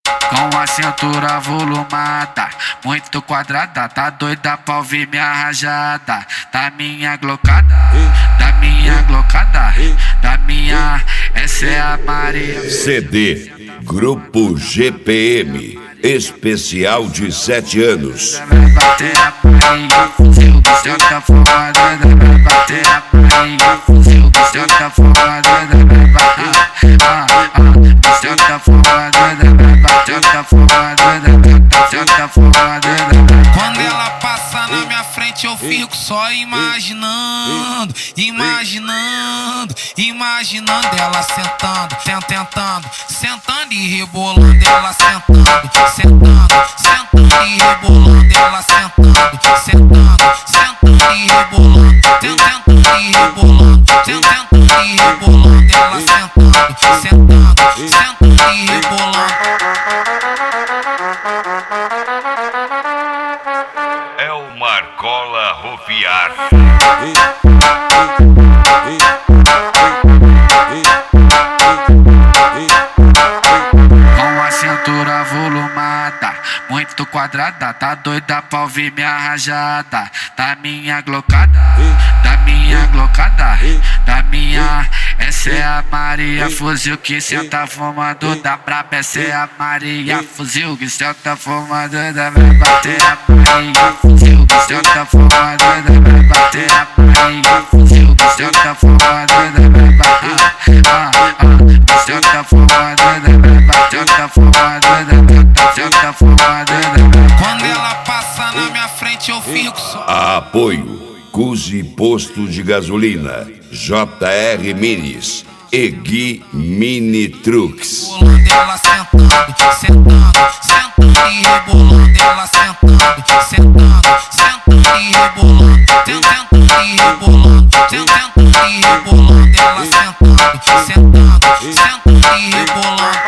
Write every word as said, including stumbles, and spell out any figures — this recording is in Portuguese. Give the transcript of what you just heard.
Com a cintura volumada, muito quadrada, tá doida pra ouvir minha rajada. Da minha glocada, da minha glocada, da minha, essa é a Maria. C D Grupo G P M, especial de sete anos. Vai bater a Maria, fuzil, senta fumada, vai bater a Maria, fuzil, senta fumada, vai bater, ah, ah, senta fumada, vai bater, senta fumada, senta fumada. Quando ela passa na minha frente eu fico só imaginando, imaginando, imaginando ela sentando, tentando, sentando e rebolando, ela sentando, sentando, sentando e rebolando, ela sentando, sentando, sentando e rebolando, tentando e rebolando, tentando e rebolando, ela sentando, sentando, sentando e rebolando. É o Marcola Rofiar. Com a cintura volumada, muito quadrada, tá doida pra ouvir minha rajada. Da minha glocada, da minha glocada, da minha, essa é a Maria, fuzil que senta fumando da braba. Essa é a Maria, fuzil que senta fumando da vai bater a Maria, fuzil que senta fumando da vai bater a Maria, fuzil que senta fumando da vai bater, ah, ah, senta fumando da vai bater, senta fumando da senta fumando da. Quando ela passa na minha frente eu fico só. Apoio Cusi Posto de Gasolina, J R Minis e Gui Mini Trucks. Rebolando, ela sentando, sentando, sentando e rebolando, ela sentando, sentando, sentando e rebolando, tentando e rebolando, tentando e rebolando, ela sentando, sentando, sentando e rebolando.